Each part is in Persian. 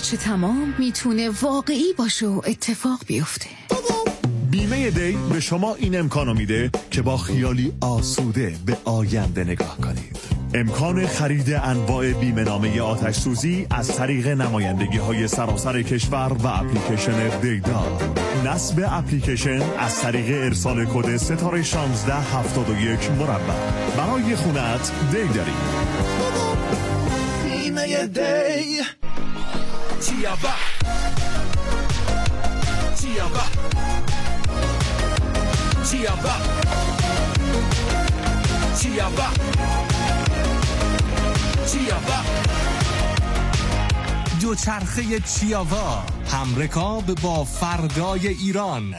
باشه تمام میتونه واقعی باشه و اتفاق بیفته. بیمه دی به شما این امکانو میده که با خیالی آسوده به آینده نگاه کنید. امکان خرید انواع بیمه نامه آتش سوزی از طریق نمایندگی های سراسر کشور و اپلیکیشن دیدا. نصب اپلیکیشن از طریق ارسال کد ستاره 1671 مربع. برای خونت دی داریم. بیمه دی چیابا چیابا چیابا چیابا چیابا دوچرخه چیاوا، همرکاب با فردای ایران.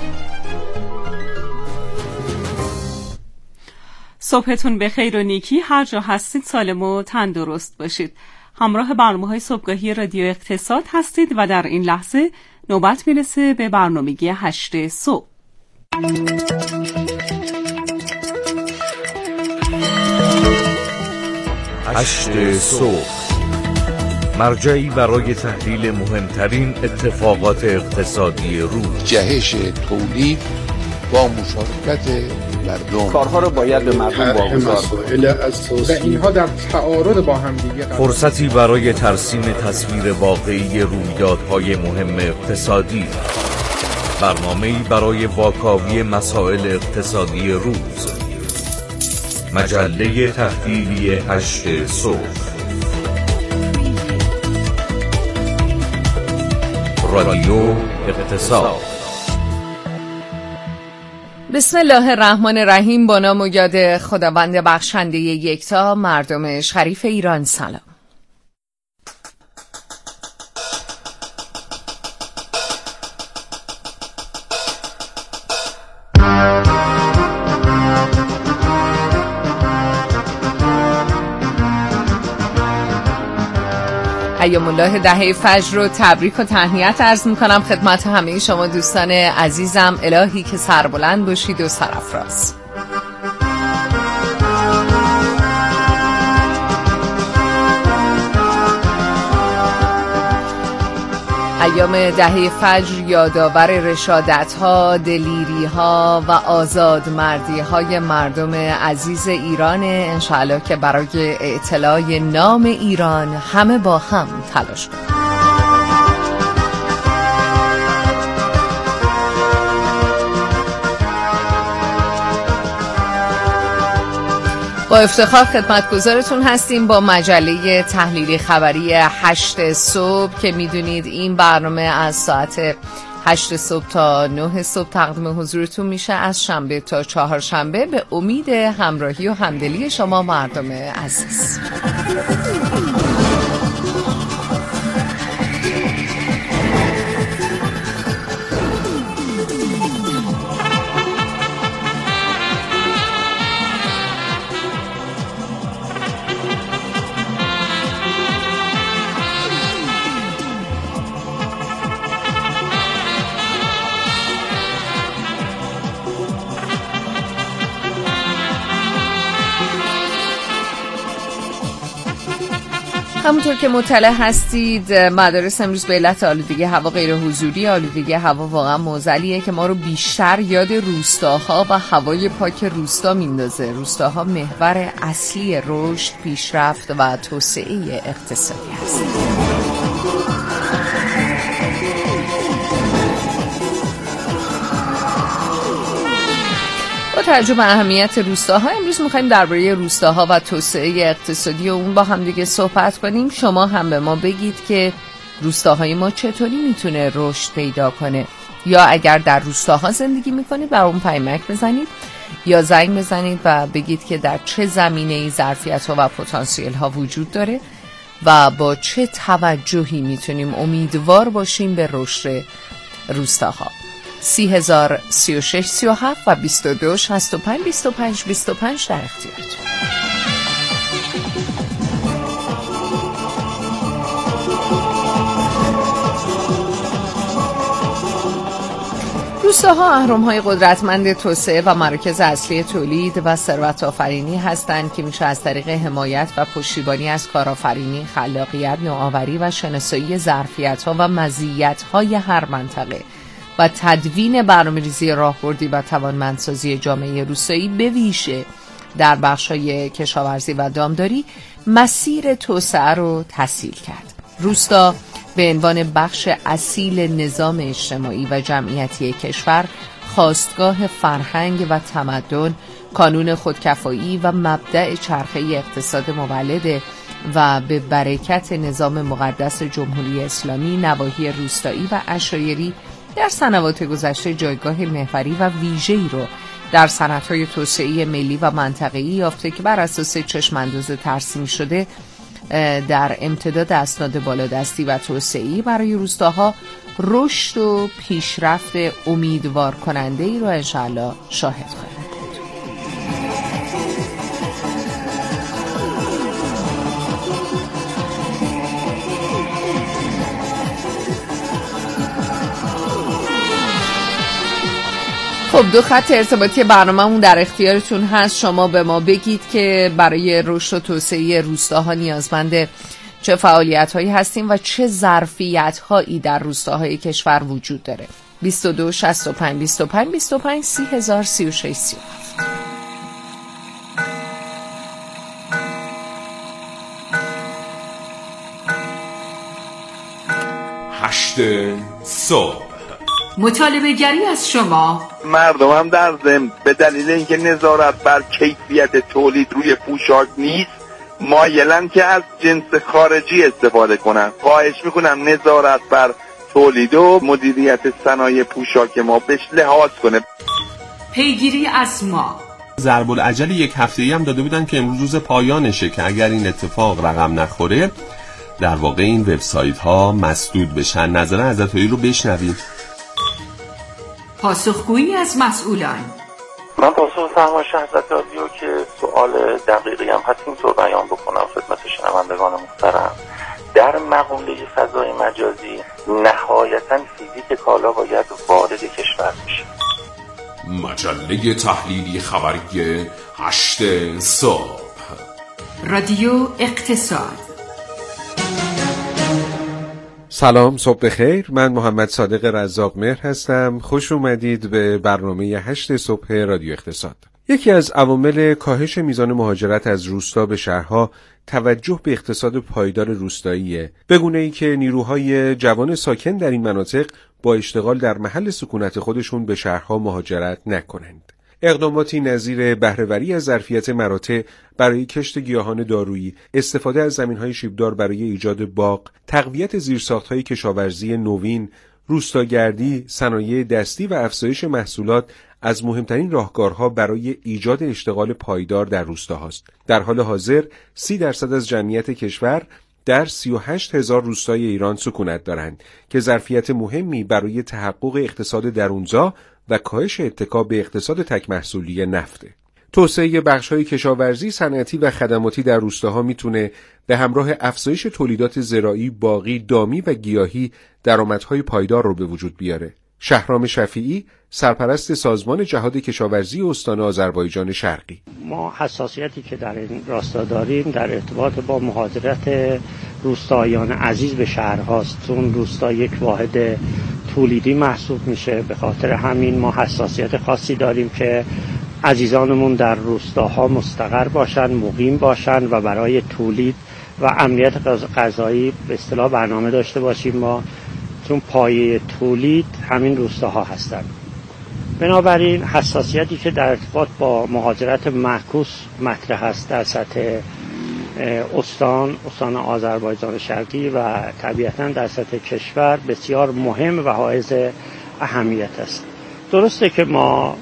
صبحتون بخیر و نیکی، هر جا هستید سالم و تندرست باشید. همراه برنامه‌های صبحگاهی رادیو اقتصاد هستید و در این لحظه نوبت میرسه به برنامگی 8 صبح. هشت صبح، مرجعی برای تحلیل مهمترین اتفاقات اقتصادی روز. جهش تولید با مشارکت مردم، کارها رو باید به مردم واگذار کنیم و اینها در تعارض با هم دیگه. فرصتی برای ترسیم تصویر واقعی رویدادهای مهم اقتصادی. برنامه‌ای برای واکاوی مسائل اقتصادی روز. مجله تحلیلی 8 صبح. رادیو اقتصاد. بسم الله الرحمن الرحیم. با نام و یاد خداوند بخشنده یکتا، مردم شریف ایران، سلام. ایام الله دهه فجر رو تبریک و تهنیت عرض میکنم خدمت همه شما دوستان عزیزم. الهی که سربلند باشید و سرافراز. ایام دهه فجر یادآور رشادت‌ها، دلیری‌ها و آزادمردی‌های مردم عزیز ایران. انشاءالله که برای اعتلاء نام ایران همه با هم تلاش کنیم. با افتخار خدمتگزارتون هستیم با مجله تحلیلی خبری 8 صبح که میدونید این برنامه از ساعت 8 صبح تا 9 صبح تقدیم حضورتون میشه، از شنبه تا چهارشنبه، به امید همراهی و همدلی شما مردم عزیز. همونطور که مطلع هستید مدارس امروز به علت آلودگی هوا غیر حضوری. آلودگی هوا واقعا معضلیه که ما رو بیشتر یاد روستاها و هوای پاک روستا میندازه. روستاها محور اصلی رشد، پیشرفت و توسعه اقتصادی هست. با توجه به اهمیت روستاها امروز می‌خوایم درباره روستاها و توسعه اقتصادی و اون با هم دیگه صحبت کنیم. شما هم به ما بگید که روستاهای ما چطوری میتونه رشد پیدا کنه، یا اگر در روستاها زندگی میکنید بر اون پیامک بزنید یا زنگ بزنید و بگید که در چه زمینه‌ای ظرفیت‌ها و پتانسیل‌ها وجود داره و با چه توجهی میتونیم امیدوار باشیم به رشد روستاها. 30,000 36 37 و 22 65 25 25 در اختیارتون. روستاها اهرم‌های قدرتمند توسعه و مراکز اصلی تولید و ثروت آفرینی هستند که میشه از طریق حمایت و پشتیبانی از کارآفرینی، خلاقیت، نوآوری و شناسایی ظرفیت‌ها و مزیت‌های هر منطقه و تدوین برنامه‌ریزی راهبردی و توانمندسازی جامعه روستایی به ویژه در بخش‌های کشاورزی و دامداری مسیر توسعه رو تسهیل کرد. روستا به عنوان بخش اصیل نظام اجتماعی و جمعیتی کشور، خاستگاه فرهنگ و تمدن، کانون خودکفایی و مبدأ چرخه اقتصاد مولده و به برکت نظام مقدس جمهوری اسلامی، نواحی روستایی و عشایری در سنوات گذشته جایگاه محوری و ویژه‌ای رو در صنعت‌های توسعه ملی و منطقه‌ای یافته که بر اساس چشم‌انداز ترسیم شده در امتداد اسناد بالادستی و توسعه‌ای برای روستاها رشد و پیشرفت امیدوار کننده ای رو انشاءالله شاهد خواهیم بود. خب 2 خط ارتباطی برنامه‌مون در اختیارتون هست. شما به ما بگید که برای رشد و توسعه روستاها نیازمند چه فعالیت‌هایی هستیم و چه ظرفیت‌هایی در روستاهای کشور وجود داره. 22 65 25 25 30 36 37. هشت صبح. مطالبه گری از شما. مردم هم در ضمن به دلیل اینکه نظارت بر کیفیت تولید روی پوشاک نیست مایلن که از جنس خارجی استفاده کنن. خواهش میکنم نظارت بر تولید و مدیریت صنایع پوشاک ما بهش لحاظ کنه. پیگیری از ما. ضرب العجل 1 هفته‌ای هم داده بودن که امروز روز پایانشه که اگر این اتفاق رقم نخوره در واقع این وبسایت ها مسدود بشن. نظر عزتایی رو بشنویم. پاسخگویی از مسئولان. من پاسخ فرمایش حضرت رادیو که سوال دقیقی هم هست اینطور بیان بکنم خدمت شنوندگان محترم. در مقوله فضای مجازی نهایتاً فیزیک کالا باید وارد کشور بشه. مجله تحلیلی خبری 8 صبح. رادیو اقتصاد. سلام، صبح بخیر. من محمد صادق رزاق مهر هستم. خوش اومدید به برنامه 8 صبح رادیو اقتصاد. یکی از عوامل کاهش میزان مهاجرت از روستا به شهرها توجه به اقتصاد پایدار روستاییه، به گونه‌ای که نیروهای جوان ساکن در این مناطق با اشتغال در محل سکونت خودشون به شهرها مهاجرت نکنند. اقداماتی نظیر بهره‌وری از ظرفیت مراتع برای کشت گیاهان دارویی، استفاده از زمین‌های شیبدار برای ایجاد باغ، تقویت زیرساخت‌های کشاورزی نوین، روستاگردی، صنایع دستی و افزایش محصولات از مهمترین راهکارها برای ایجاد اشتغال پایدار در روستاهاست. در حال حاضر 30% از جمعیت کشور در 38,000 روستای ایران سکونت دارند که ظرفیت مهمی برای تحقق اقتصاد درونزا و کاهش اتکا به اقتصاد تک محصولی نفته. توسعه بخش‌های کشاورزی، صنعتی و خدماتی در روستاها میتونه به همراه افزایش تولیدات زراعی، باغی، دامی و گیاهی درآمدهای پایدار رو به وجود بیاره. شهرام شفیعی، سرپرست سازمان جهاد کشاورزی استان آذربایجان شرقی: ما حساسیتی که در این راستا داریم در ارتباط با مهاجرت روستاییان عزیز به شهرهاست، چون روستا یک واحد تولیدی محسوب میشه. به خاطر همین ما حساسیت خاصی داریم که عزیزانمون در روستاها مستقر باشن، مقیم باشن و برای تولید و امنیت غذایی به اصطلاح برنامه داشته باشیم ما، چون پایه تولید همین روستاها هستند. بنابراین حساسیتی که در ارتباط با مهاجرت معکوس مطرح است در سطح استان آذربایجان شرقی و طبیعتاً در سطح کشور بسیار مهم و حائز اهمیت است. درسته که ما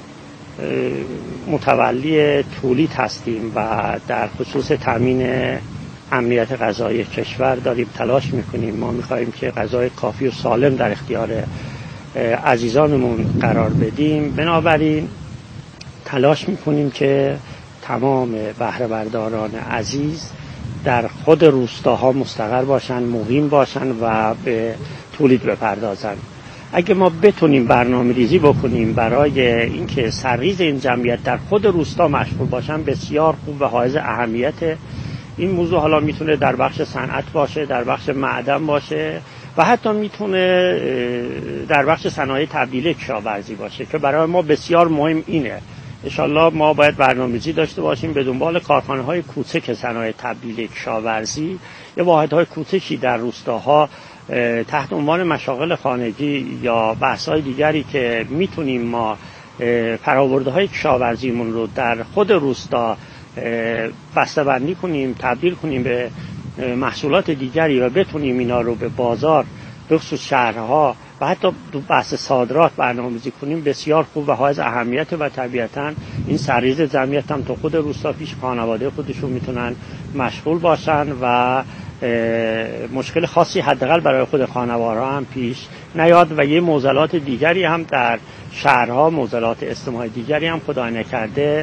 متولی تولید هستیم و در خصوص تامین امنیت غذایی کشور داریم تلاش میکنیم. ما میخواییم که غذای کافی و سالم در اختیار عزیزانمون قرار بدیم. بنابراین تلاش میکنیم که تمام بهره برداران عزیز در خود روستاها مستقر باشن، مقیم باشن و به تولید بپردازن. اگه ما بتونیم برنامه‌ریزی بکنیم برای اینکه سرریز این جمعیت در خود روستا مشغول باشن، بسیار خوب و حائز اهمیت. این موضوع حالا میتونه در بخش صنعت باشه، در بخش معدن باشه و حتی میتونه در بخش صنایع تبدیل کشاورزی باشه که برای ما بسیار مهم اینه. انشالله ما باید برنامه‌ریزی داشته باشیم به دنبال کارخانه‌های کوچک صنایع تبدیل کشاورزی یا واحدهای کوچکی در روستاها تحت عنوان مشاغل خانگی یا بحث‌های دیگری که میتونیم ما فرآورده‌های کشاورزیمون رو در خود روستا بسته‌بندی کنیم، تبدیل کنیم به محصولات دیگری و بتونیم اینا رو به بازار به خصوص شهرها و حتی بحث صادرات برنامه‌ریزی کنیم، بسیار خوب و حائز اهمیت و طبیعتاً این سرریز جمعیت هم تو خود روستا پیش خانواده خودشون میتونن مشغول باشن و مشکل خاصی حداقل برای خود خانوارها هم پیش نیاد و یه معضلات دیگری هم در شهرها، معضلات اجتماعی دیگری هم خدای نکرده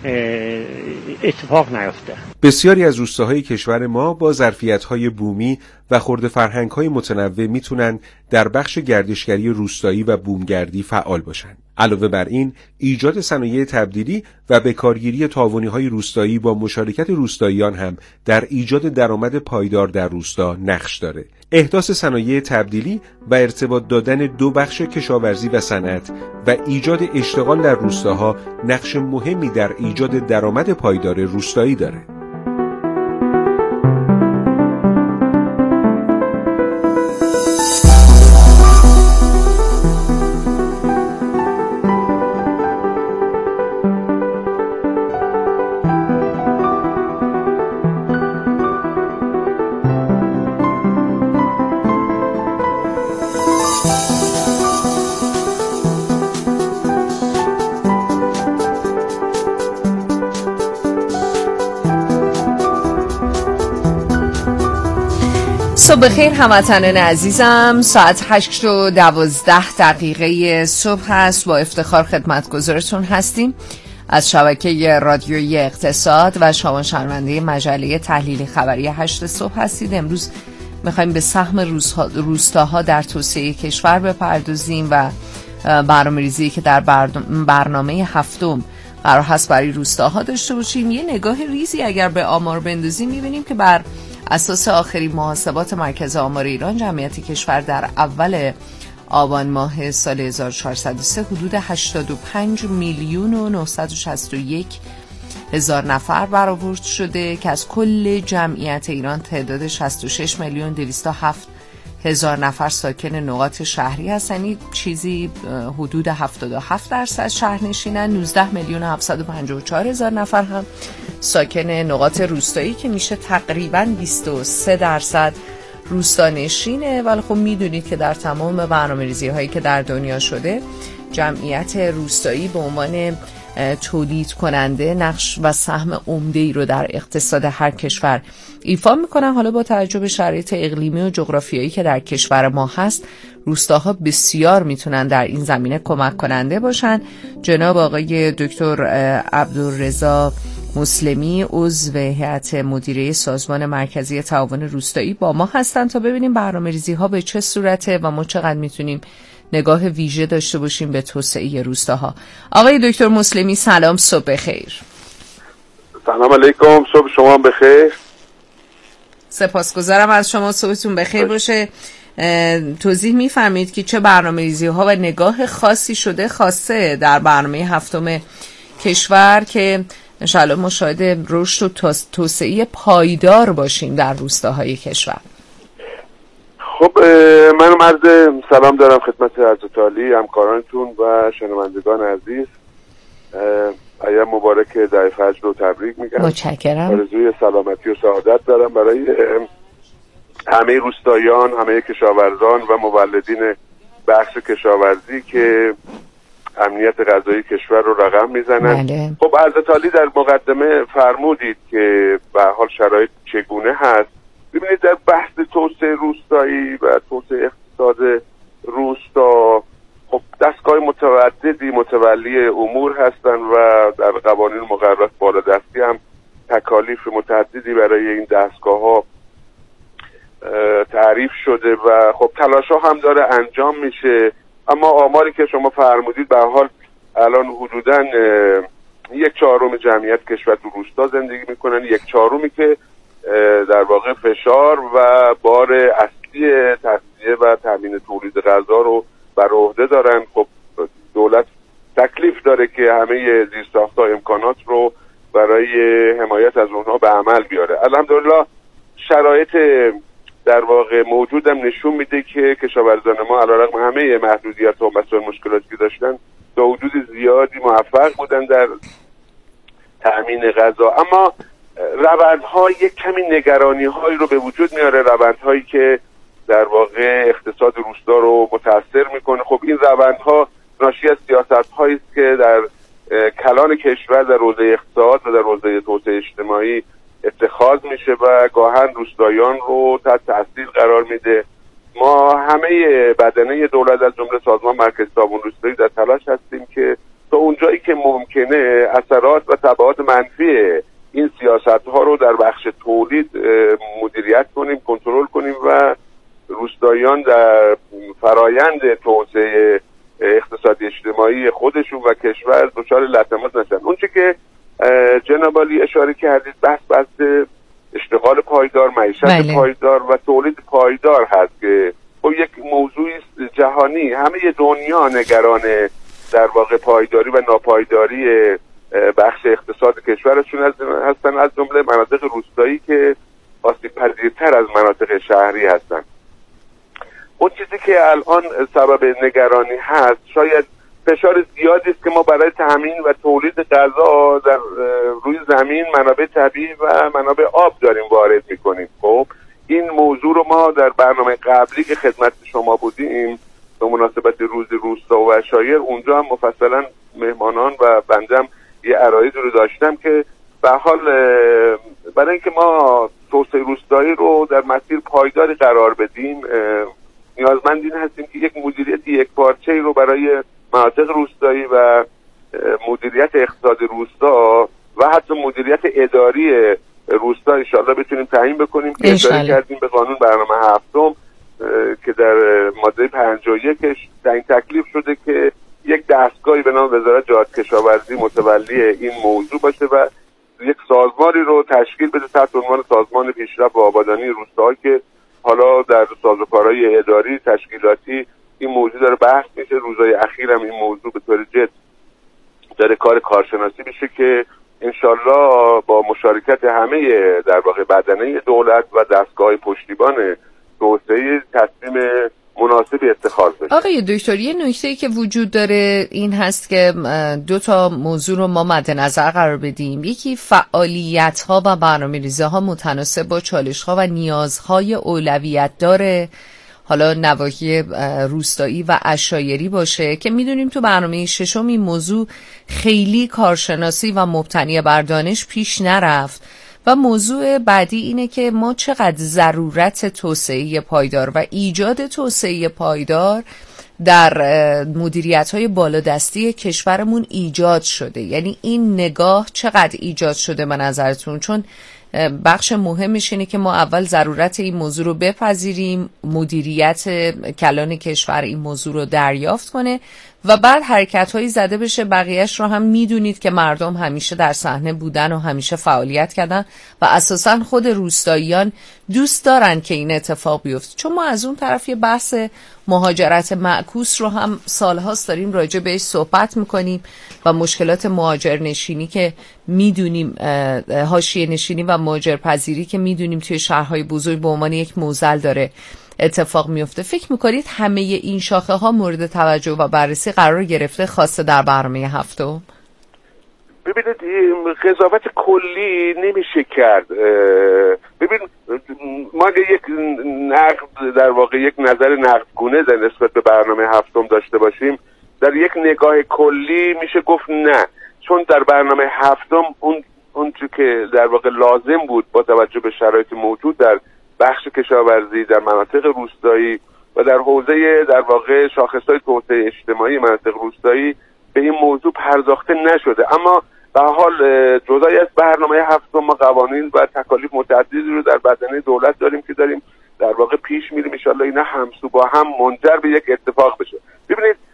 اتفاق نیفته. بسیاری از روستاهای کشور ما با ظرفیت‌های بومی و خرده فرهنگ‌های متنوع میتونن در بخش گردشگری روستایی و بومگردی فعال باشن. علاوه بر این، ایجاد صنایع تبدیلی و بکارگیری تعاونی‌های روستایی با مشارکت روستاییان هم در ایجاد درآمد پایدار در روستا نقش داره. احداث صنایع تبدیلی و ارتباط دادن دو بخش کشاورزی و صنعت و ایجاد اشتغال در روستاها نقش مهمی در ایجاد درآمد پایدار روستایی داره. صبح بخیر هموطنان عزیزم، ساعت 8:12 صبح هست. با افتخار خدمتگزارتون هستیم از شبکه رادیویی اقتصاد و شما شنونده مجله تحلیل خبری 8 صبح هستید. امروز میخوایم به سهم روستاها در توسعه کشور بپردازیم و برنامه‌ریزی که در برنامه هفتم قرار هست برای روستاها داشته باشیم. یه نگاه ریزی اگر به آمار بندازیم میبینیم که بر اساس آخرین محاسبات مرکز آمار ایران، جمعیت کشور در اول آبان ماه سال 1403 حدود 85,961,000 نفر برآورد شده که از کل جمعیت ایران تعداد 66,207,000 نفر ساکن نقاط شهری هستند. یعنی چیزی حدود 77% شهرنشینن. 19,754,000 نفر هم ساکن نقاط روستایی که میشه تقریباً 23% روستانشینه. ولی خب میدونید که در تمام برنامه‌ریزی هایی که در دنیا شده، جمعیت روستایی به عنوان تولید کننده نقش و سهم عمده‌ای رو در اقتصاد هر کشور ایفا میکنن. حالا با توجه به شرایط اقلیمی و جغرافیایی که در کشور ما هست، روستاها بسیار میتونن در این زمینه کمک کننده باشن. جناب آقای دکتر عبدالرضا مسلمی عضو هیئت مدیره سازمان مرکزی تعاون روستایی با ما هستن تا ببینیم برنامه‌ریزی ها به چه صورته و ما چقدر میتونیم نگاه ویژه داشته باشیم به توسعه روستاها. آقای دکتر مسلمی سلام، صبح بخیر. سلام علیکم، صبح شما بخیر. سپاسگزارم از شما، صبحتون بخیر باشه. توضیح می‌فرمایید که چه برنامه‌ریزی‌ها و نگاه خاصی شده خاصه در برنامه هفتم کشور که انشاءالله ما شاهد رشد و توسعه پایدار باشیم در روستاهای کشور. خب من عرض سلام دارم خدمت حضرت عالی، همکارانتون و شنوندگان عزیز. ایام مبارک دعای فجر رو تبریک میگم. متشکرم. آرزوی سلامتی و سعادت دارم برای همه روستاییان، همه کشاورزان و مولدین بخش کشاورزی که امنیت غذایی کشور رو رقم میزنن. بله. خب حضرت عالی در مقدمه فرمودید که به حال شرایط چگونه هست. ببینید در بحث توسعه روستایی و توسعه اقتصاد روستا، خب دستگاه متعددی متولی امور هستن و در قوانین مقررات بالادستی هم تکالیف متعددی برای این دستگاه ها تعریف شده و خب تلاش ها هم داره انجام میشه اما آماری که شما فرمودید به حال الان حدوداً 1/4 جمعیت کشور تو روستا زندگی میکنن، 1/4 که در واقع فشار و بار اصلی تغذیه و تامین تولید غذا رو بر عهده دارن. خب دولت تکلیف داره که همه زیرساخت‌ها امکانات رو برای حمایت از اونها به عمل بیاره. الحمدلله شرایط در واقع موجودم نشون میده که کشاورزان ما علیرغم همه محدودیت‌ها و مسائل مشکلاتی که داشتن تا حدود زیادی موفق بودن در تأمین غذا، اما روندها یک کمی نگرانی‌هایی رو به وجود میاره، روندهایی که در واقع اقتصاد روستا رو متاثر میکنه. خب این روندها ناشی از سیاست‌هایی است که در کلان کشور در حوزه اقتصاد و در حوزه توسعه اجتماعی اتخاذ میشه و گاهن روستایان رو تحت تاثیر قرار میده. ما همه بدنه دولت از جمله سازمان مرکزی تعاون روستایی در تلاش هستیم که تا اونجایی که ممکنه اثرات و تبعات منفی این سیاست‌ها رو در بخش تولید مدیریت کنیم، کنترل کنیم و روستاییان در فرایند توسعه اقتصادی اجتماعی خودشون و کشور دچار لطمات نشن. اونچه که جناب عالی اشاره کردید بحث اشتغال پایدار، معیشت پایدار و تولید پایدار هست که خب یک موضوعی جهانی، همه دنیا نگران در واقع پایداری و ناپایداری بخش اقتصاد کشورشون هستن، از جمله مناطق روستایی که آسیب پذیرتر از مناطق شهری هستن. اون چیزی که الان سبب نگرانی هست شاید فشار زیادی است که ما برای تامین و تولید غذا در روی زمین منابع طبیعی و منابع آب داریم وارد میکنیم. خب این موضوع رو ما در برنامه قبلی که خدمت شما بودیم به مناسبت روز روستا و عشایر اونجا هم مفصلا مهمانان و بندم یه عرایض رو داشتم که به حال برای اینکه ما توسعه روستایی رو در مسیر پایداری قرار بدیم نیازمند این هستیم که یک مدیریت یکپارچه‌ای رو برای مناطق روستایی و مدیریت اقتصاد روستا و حتی مدیریت اداری روستا ان شاءالله بتونیم تعیین بکنیم که اشاره کردیم به قانون برنامه هفتم که در ماده 51 تعیین تکلیف شده که یک دستگاهی به نام وزارت جهاد کشاورزی متولی این موضوع باشه و یک سازمانی رو تشکیل بده تحت عنوان سازمان پیشرفت و آبادانی روستاها که حالا در سازوکارهای اداری تشکیلاتی این موضوع داره بحث میشه. روزهای اخیر هم این موضوع به طور جد داره کارشناسی میشه که انشالله با مشارکت همه در واقع بدنه دولت و دستگاه پشتیبان توسعه تصمیم مناسبی اتخاذ بشه. آقای دکتر یه نکته‌ای که وجود داره این هست که 2 موضوع رو ما مد نظر قرار بدیم. یکی فعالیت‌ها و برنامه‌ریزی‌ها متناسب با چالش‌ها و نیازهای اولویت داره، حالا نواحی روستایی و عشایری باشه که میدونیم تو برنامه 6 این موضوع خیلی کارشناسی و مبتنی بر دانش پیش نرفت و موضوع بعدی اینه که ما چقدر ضرورت توسعه پایدار و ایجاد توسعه پایدار در مدیریت‌های بالادستی کشورمون ایجاد شده، یعنی این نگاه چقدر ایجاد شده به نظرتون؟ چون بخش مهمش اینه که ما اول ضرورت این موضوع رو بپذیریم، مدیریت کلان کشور این موضوع رو دریافت کنه و بعد حرکت‌هایی زده بشه. بقیهش رو هم میدونید که مردم همیشه در صحنه بودن و همیشه فعالیت کردن و اساساً خود روستاییان دوست دارن که این اتفاق بیفته. چون ما از اون طرف یه بحث مهاجرت معکوس رو هم سالهاست داریم راجع بهش صحبت میکنیم و مشکلات مهاجرنشینی که میدونیم، حاشیه نشینی و مهاجرپذیری که میدونیم توی شهرهای بزرگ به عنوان یک معضل داره اتفاق میفته. فکر میکنید همه این شاخه ها مورد توجه و بررسی قرار گرفته خاصه در برنامه هفتم؟ ببینید قضاوت کلی نمیشه کرد. ببین ما اگه یک نقد در واقع یک نظر نقدگونه در نسبت به برنامه هفتم داشته باشیم در یک نگاه کلی میشه گفت نه، چون در برنامه هفتم اون که در واقع لازم بود با توجه به شرایط موجود در بخش کشاورزی در مناطق روستایی و در حوزه در واقع شاخص‌های توسعه اجتماعی مناطق روستایی به این موضوع پرداخته نشده. اما به حال جدای از برنامه هفتم ما قوانین و تکالیف متعددی رو در بدنه دولت داریم که داریم در واقع پیش میریم ان شاءالله اینا همسو با هم منجر به یک اتفاق بشه. ببینید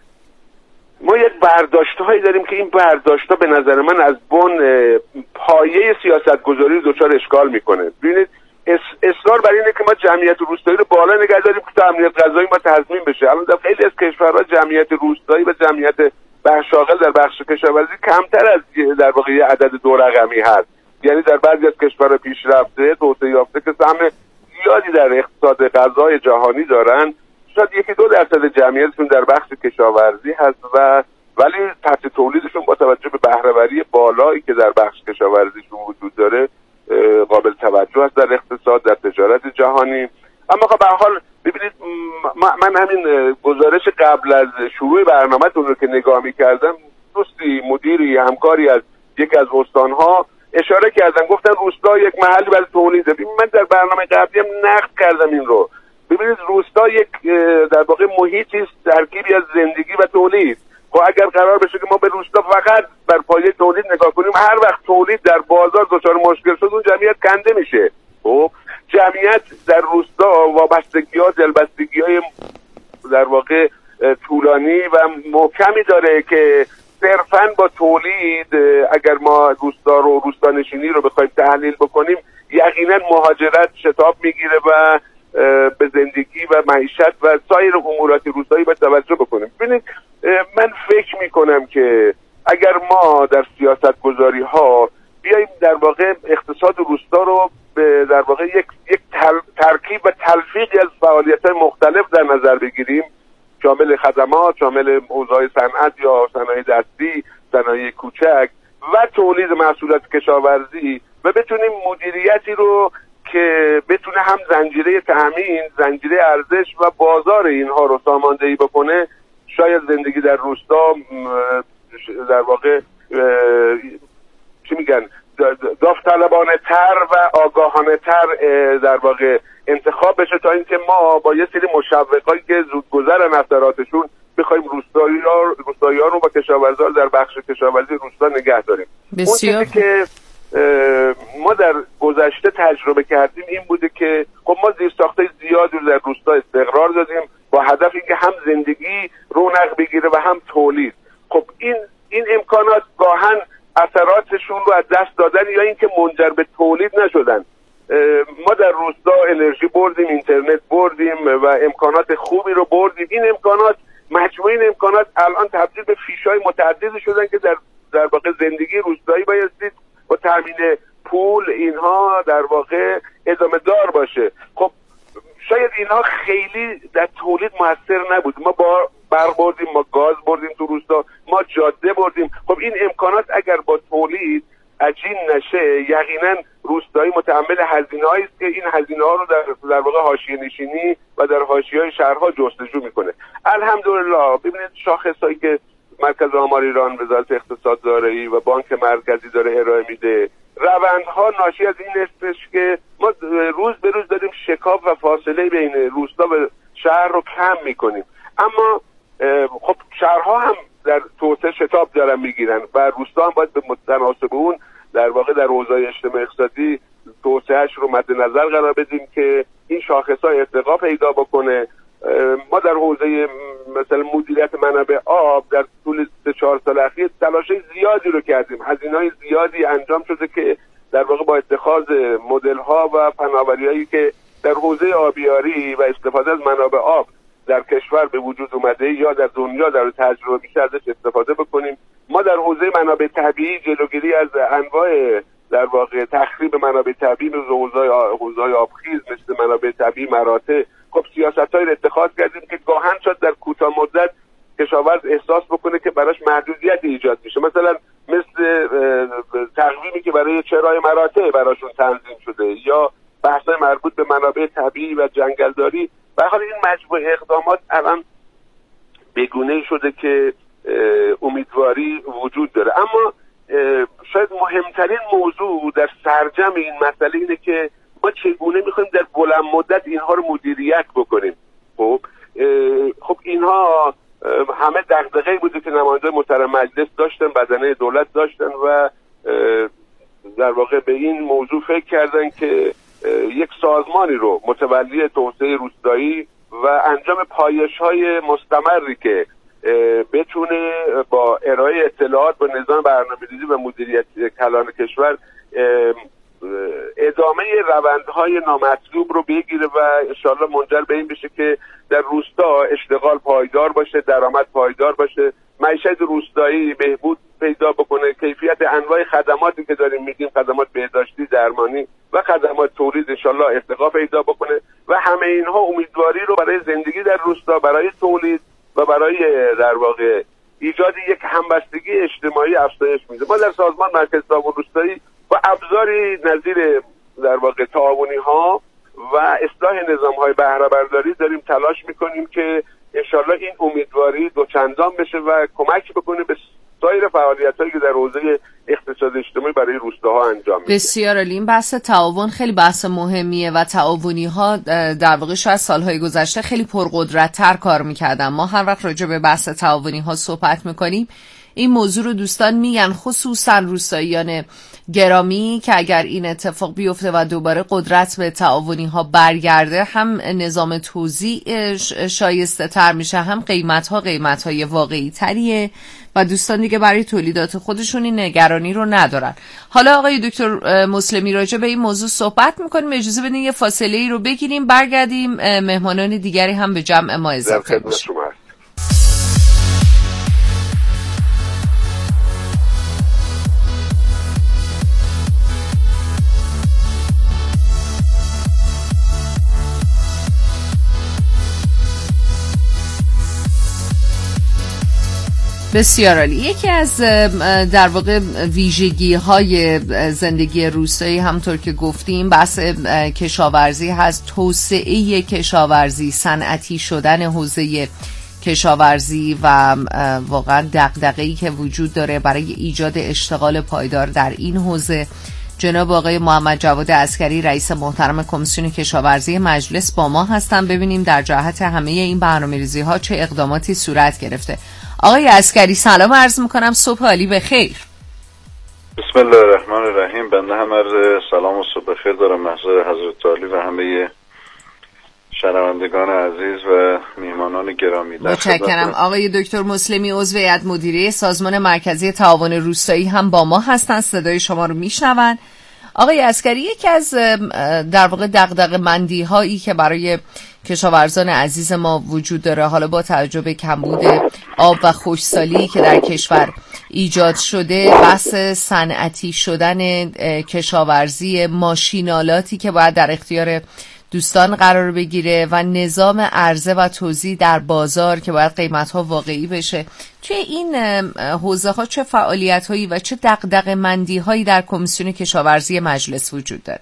ما یک برداشت‌هایی داریم که این برداشت‌ها به نظر من از بن پایه سیاست‌گذاری دچار اشکال میکنه. ببینید اصرار بر اینه که ما جمعیت روستایی رو بالا نگه داریم که تا امنیت غذایی ما تضمین بشه. الان در خیلی از کشورها جمعیت روستایی و جمعیت بخش شاغل در بخش کشاورزی کمتر از در واقع عدد 2 رقمی هست. یعنی در بعضی از کشورها پیشرفته توسعه یافته که سهم زیادی در اقتصاد غذای جهانی دارن، شاید 1-2% جمعیتشون در بخش کشاورزی هست ولی سطح تولیدشون با توجه به بهره‌وری بالایی که در بخش کشاورزیشون وجود داره قابل توجه است در اقتصاد، در تجارت جهانی. اما خب به هر حال ببینید من همین گزارش قبل از شروع برنامه‌تون رو که نگاه می‌کردم، دوستی مدیری همکاری از یکی از استان‌ها اشاره کردن، گفتن روستا یک محلی برای تولیده. من در برنامه قبلی هم نقد کردم این رو. ببینید روستا یک در واقع محیطی است ترکیبی از زندگی و تولید. خب اگر قرار بشه که ما به روستا فقط بر پایه تولید نگاه کنیم، هر وقت تولید در بازار دچار مشکل شد اون جمعیت کنده میشه. خب جمعیت در روستا وابستگی‌ها، دلبستگی‌های در واقع طولانی و محکمی داره که صرفاً با تولید اگر ما روستانشینی رو بخوایم تحلیل بکنیم یقینا مهاجرت شتاب میگیره و به زندگی و معیشت و سایر امورات روستایی باید توجه بکنیم. ببینید من فکر میکنم که اگر ما در سیاست گذاری ها بیاییم در واقع اقتصاد روستا رو در واقع یک ترکیب و تلفیقی از فعالیت‌های مختلف در نظر بگیریم، شامل خدمات، شامل حوزه‌های صنعت یا صنایع دستی، صنایع کوچک و تولید محصولات کشاورزی و بتونیم مدیریتی رو که بتونه هم زنجیره تامین، زنجیره ارزش و بازار اینها رو ساماندهی بکنه، شاید زندگی در روستا در واقع چی میگن داوطلبانه تر و آگاهانه تر در واقع انتخاب بشه تا اینکه ما با یه سری مشوقایی که زودگذرن اثراتشون بخوایم روستایی‌ها رو با کشاورزان در بخش کشاورزی روستا نگه داریم. بسیار که ما در گذشته تجربه کردیم این بوده که خب ما زیرساخت‌های زیادی رو در روستا استقرار دادیم با هدف اینکه هم زندگی رونق بگیره و هم تولید. خب این امکانات گاهن اثراتشون رو از دست دادن یا اینکه منجر به تولید نشدن. ما در روستا انرژی بردیم، اینترنت بردیم و امکانات خوبی رو بردیم. این امکانات، مجموعه این امکانات الان تبدیل به فیش‌های متعددی شدن که در واقع زندگی روستایی بایستی با تامین پول اینها در واقع ادامه دار باشه. خب شاید اینها خیلی در تولید موثر نبود. ما برق بردیم، ما گاز بردیم تو روستا، ما جاده بردیم. خب این امکانات اگر با تولید عجین نشه یقینا روستایی متحمل هزینه‌هایی است که این هزینه‌ها رو در واقع حاشیه‌نشینی و در حاشیه‌های شهرها جستجو میکنه. الحمدلله ببینید شاخصایی که مرکز آمار ایران، وزارت اقتصاد زارعی و بانک مرکزی داره ارائه میده، روندها ناشی از این استش که ما روز به روز داریم شکاف و فاصله بین روستا و شهر رو کم میکنیم. اما خب شهرها هم در توسعه شتاب دارن میگیرن و روستا هم باید به متناسب اون در واقع در حوزه‌های اجتماعی اقتصادی توسعهش رو مد نظر قرار بدیم که این شاخص‌ها ارتقا پیدا بکنه. ما در حوزه مثلا مدیریت منابع آب در طول 4 سال اخیر تلاش‌های زیادی رو کردیم، هزینه‌های زیادی انجام شده که در واقع با اتخاذ مدل‌ها و فناوری‌هایی که در حوزه آبیاری و استفاده از منابع آب در کشور به وجود اومده یا در دنیا در تجربه میشه ازش استفاده بکنیم. ما در حوزه منابع طبیعی جلوگیری از انواع در واقع تخریب منابع طبیعی مثل حوزه‌های آبخیز، مثل منابع طبیعی مراتع، خب سیاست‌هایی رو اتخاذ کردیم که گاهن شد در کوتاه مدت کشاورز احساس بکنه که براش محدودیت ایجاد میشه، مثلا مثل تقویمی که برای چرای مراتع براشون تنظیم شده یا بحث‌های مربوط به منابع طبیعی و جنگلداری. به هر حال این مجموعه اقدامات الان بگونه‌ای شده که امیدواری وجود داره. اما شاید مهمترین موضوع در سرجم این مسئله اینه که ما چگونه میخوایم در بلند مدت اینها رو مدیریت بکنیم. خب اینها همه دغدغه‌ای بوده که نمایندگان محترم مجلس داشتن، بدنه دولت داشتن و در واقع به این موضوع فکر کردن که یک سازمانی رو متولی توسعه روستایی و انجام پایش‌های مستمری که بتونه با ارائه اطلاعات با نظام برنامه‌ریزی و مدیریت کلان کشور ادامه روندهای نامطلوب رو بگیره و انشالله منجر به این بشه که در روستا اشتغال پایدار باشه، درآمد پایدار باشه، معیشت روستایی بهبود پیدا بکنه، کیفیت انواع خدماتی که داریم میدیم، خدمات بهداشتی، درمانی و خدمات تولید انشالله ارتقا پیدا بکنه و همه اینها امیدواری رو برای زندگی در روستا، برای تولید و برای در واقع ایجاد یک همبستگی اجتماعی افزایش میده. ما در سازمان مرکز تعاون روستایی با ابزاری نظیر در واقع تعاونی ها و اصلاح نظام های بهره برداری داریم تلاش میکنیم که انشالله این امیدواری دوچندان بشه و کمک بکنه به سایر فعالیتایی که در حوزه اقتصاد اجتماعی برای روستاها انجام میشه. بسیار عالی. این بحث تعاون خیلی بحث مهمیه و تعاونی ها در واقع شاید سالهای گذشته خیلی پرقدرت‌تر کار میکردن. ما هر وقت راجع به بحث تعاونی ها صحبت میکنیم این موضوع رو دوستان میگن، خصوصا روستاییان گرامی، که اگر این اتفاق بیفته و دوباره قدرت به تعاونی ها برگرده، هم نظام توزیع شایسته تر میشه، هم قیمت های واقعی تریه و دوستان دیگه برای تولیدات خودشون این نگرانی رو ندارن. حالا آقای دکتر مسلمی راجع به این موضوع صحبت میکنیم. اجازه بدین یه فاصله ای رو بگیریم، برگردیم مهمانان دیگری هم به جمع ما اضافه بشن. بسیار عالی. یکی از در واقع ویژگی های زندگی روستایی همطور که گفتیم بحث کشاورزی هست، توسعه کشاورزی، صنعتی شدن حوزه کشاورزی و واقعا دغدغه‌ای که وجود داره برای ایجاد اشتغال پایدار در این حوزه. جناب آقای محمد جواد عسکری رئیس محترم کمیسیون کشاورزی مجلس با ما هستن. ببینیم در جهت همه این برنامه‌ریزی ها چه اقداماتی صورت گرفته. آقای عسکری سلام عرض میکنم، صبح عالی بخیر. بسم الله الرحمن الرحیم. بنده هم عرض سلام و صبح بخیر دارم محضر حضرت عالی و همه شنوندگان عزیز و میهمانان گرامی. متشکرم. آقای دکتر مسلمی عضو هیئت مدیره سازمان مرکزی تعاون روستایی هم با ما هستن، صدای شما رو میشنون. آقای عسکری، یکی از در واقع دغدغه‌مندی هایی که برای کشاورزان عزیز ما وجود داره، حالا با توجه به کمبود آب و خشکسالی که در کشور ایجاد شده، بحث صنعتی شدن کشاورزی، ماشینالاتی که باید در اختیار دوستان قرار بگیره و نظام عرضه و توزیع در بازار که باید قیمت‌ها واقعی بشه. توی این حوزه ها چه فعالیت‌هایی و چه دغدغه‌مندی‌هایی در کمیسیون کشاورزی مجلس وجود داره؟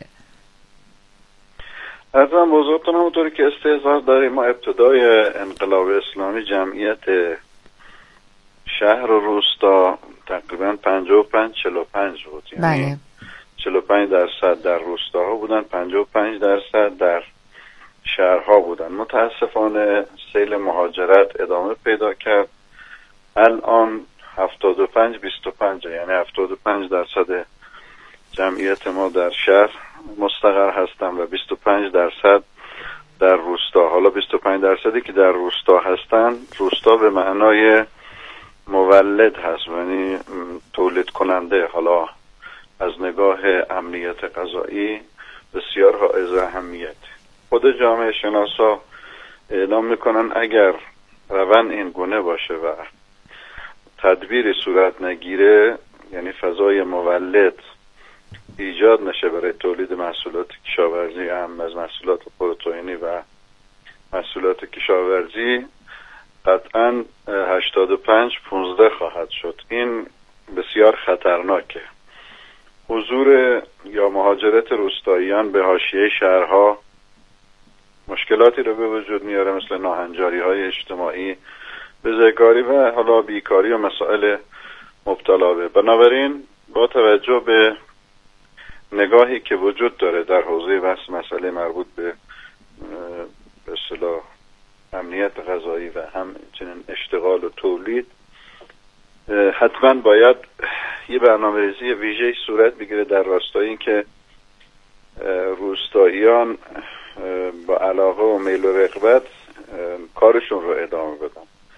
ارزم بزرگتون همونطوری که استحضار داریم، ما ابتدای انقلاب اسلامی جمعیت شهر و روستا تقریبا 55-45 بود، یعنی 45% در روستاها بودن، 55% در شهرها بودن. متاسفانه سیل مهاجرت ادامه پیدا کرد. الان 75-25 یعنی 75% جمعیت ما در شهر مستقر هستن و 25% در روستا. حالا 25% که در روستا هستن، روستا به معنای مولد هست، یعنی تولید کننده. حالا از نگاه امنیت غذایی بسیار حائز اهمیت. خود جامعه شناسا اعلام میکنن اگر روند این گونه باشه و تدبیری صورت نگیره، یعنی فضای مولد ایجاد نشه برای تولید محصولات کشاورزی، هم از محصولات پروتئینی و محصولات کشاورزی، قطعاً 85-15 خواهد شد. این بسیار خطرناکه. حضور یا مهاجرت روستاییان به حاشیه شهرها مشکلاتی رو به وجود میاره، مثل ناهنجاری‌های اجتماعی، بزهکاری و حالا بیکاری و مسائل مبتلا به. بنابراین با توجه به نگاهی که وجود داره در حوزه بحث مسئله مربوط به اصطلاح امنیت غذایی و همچنین اشتغال و تولید، حتما باید یه برنامه‌ریزی ویژه‌ای صورت بگیره در راستای این که روستاییان با علاقه و میل و رغبت کارشون رو ادامه بدن.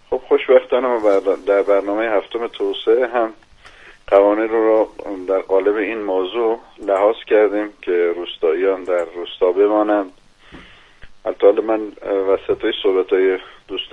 خب خوشبختانه ما در برنامه هفتم توسعه هم قوانین رو در قالب این موضوع لحاظ کردیم که روستاییان در روستا بمانند. البته من وسطای صحبت‌های دوست